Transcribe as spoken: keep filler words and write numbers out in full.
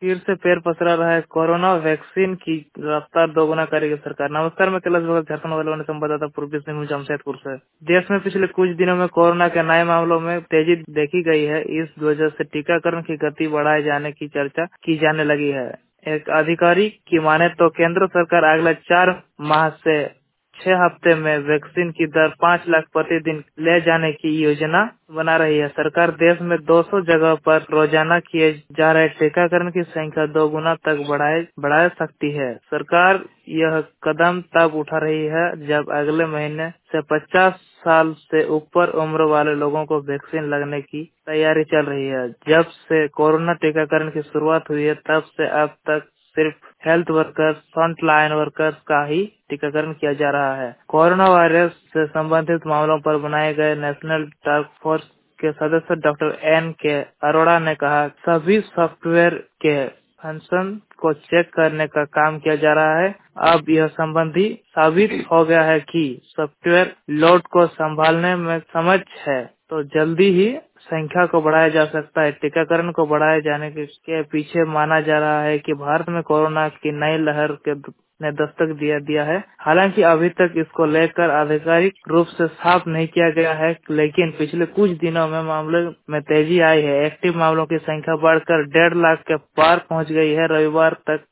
फिर से पैर पसरा रहा है। कोरोना वैक्सीन की रफ्तार दोगुना करेगी सरकार। नमस्कार, मैं कैलाश भगत, झारखंड वाले संवाददाता पूर्वी सिंहभूम जमशेदपुर से। देश में पिछले कुछ दिनों में कोरोना के नए मामलों में तेजी देखी गई है। इस वजह से टीकाकरण की गति बढ़ाए जाने की चर्चा की जाने लगी है। एक अधिकारी की माने तो केंद्र सरकार अगले चार माह से छह हफ्ते में वैक्सीन की दर पाँच लाख प्रतिदिन ले जाने की योजना बना रही है। सरकार देश में दो सौ जगह पर रोजाना किए जा रहे टीकाकरण की संख्या दो गुना तक बढ़ाए बढ़ा सकती है। सरकार यह कदम तब उठा रही है जब अगले महीने से पचास साल से ऊपर उम्र वाले लोगों को वैक्सीन लगने की तैयारी चल रही है। जब से कोरोना टीकाकरण की शुरुआत हुई है, तब से अब तक सिर्फ health workers, front line workers का ही टीकाकरण किया जा रहा है। कोरोना वायरस से संबंधित मामलों पर बनाए गए नेशनल टास्क फोर्स के सदस्य डॉक्टर एन के अरोड़ा ने कहा, सभी सॉफ्टवेयर के फंक्शन को चेक करने का काम किया जा रहा है। अब यह संबंधी साबित हो गया है कि सॉफ्टवेयर लोड को संभालने में समझ है, तो जल्दी ही संख्या को बढ़ाया जा सकता है। टीकाकरण को बढ़ाए जाने के, के पीछे माना जा रहा है कि भारत में कोरोना की नई लहर के ने दस्तक दिया दिया है। हालांकि अभी तक इसको लेकर आधिकारिक रूप से साफ नहीं किया गया है, लेकिन पिछले कुछ दिनों में मामले में तेजी आई है। एक्टिव मामलों की संख्या बढ़कर डेढ़ लाख के पार पहुंच गई है। रविवार तक